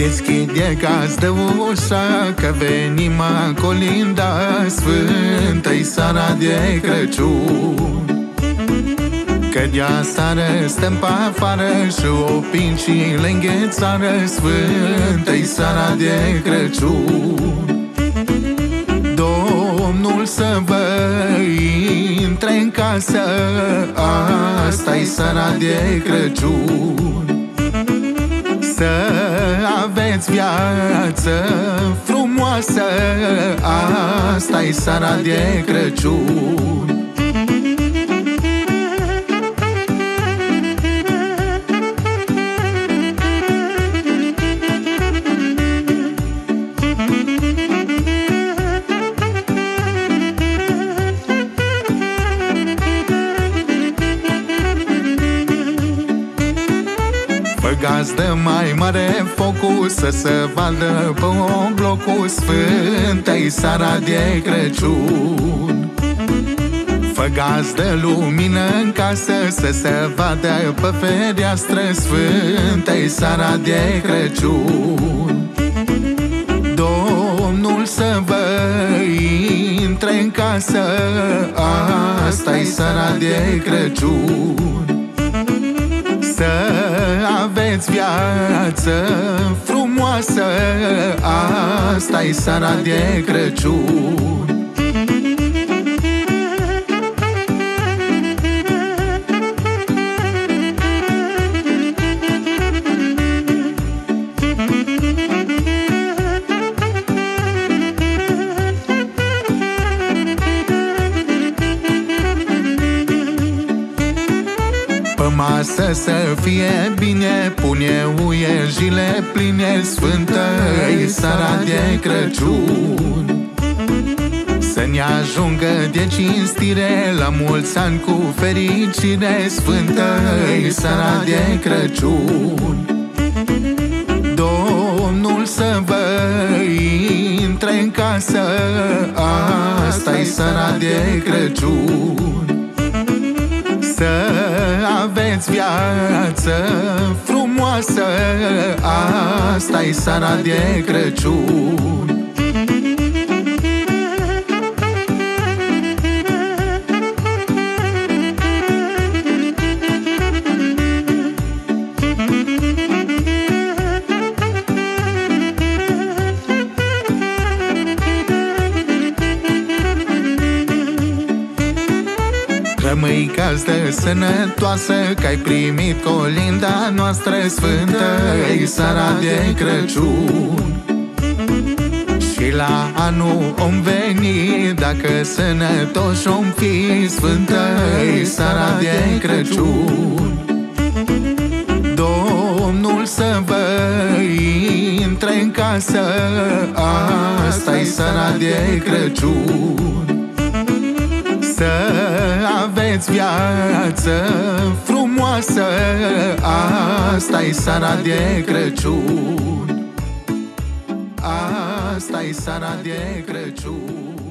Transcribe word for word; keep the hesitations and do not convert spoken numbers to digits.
Deschide gaz de ușa, că venim a colinda, Sfântă-i seara de Crăciun. Că de-a seară stăm pe afară și opincile înghețară, Sfântă-i seara de Crăciun. Domnul să vă intre în casă, asta-i seara de Crăciun. Să aveți viață frumoasă, asta-i seara de Crăciun. Fă gazdă mai mare focul, să se vadă pe un blocul, Sfântă-i seara de Crăciun. Fă gazdă lumină în casă, să se vadă pe fereastră, Sfântă-i seara de Crăciun. Domnul să vă intre în casă, asta-i seara de Crăciun. Să aveți viață frumoasă, asta-i seara de Crăciun. Pe masă să fie bine, pune uiejile pline, Sfântă-i seara de Crăciun. Să ne ajungă de cinstire, la mulți ani cu fericire, Sfântă-i seara de Crăciun. Domnul să vă intre în casă, asta-i seara de Crăciun. Să aveți viață frumoasă, asta-i seara de Crăciun. Rămâi gazdă sănătoasă, că-ai primit colinda noastră, Sfântă-i seara de Crăciun. Și la anul om veni, dacă sănătoși om fi, Sfântă-i seara de Crăciun. Domnul să vă intre în casă, asta-i seara de Crăciun. Să aveți viață frumoasă, asta-i seara de Crăciun. Asta-i seara de Crăciun.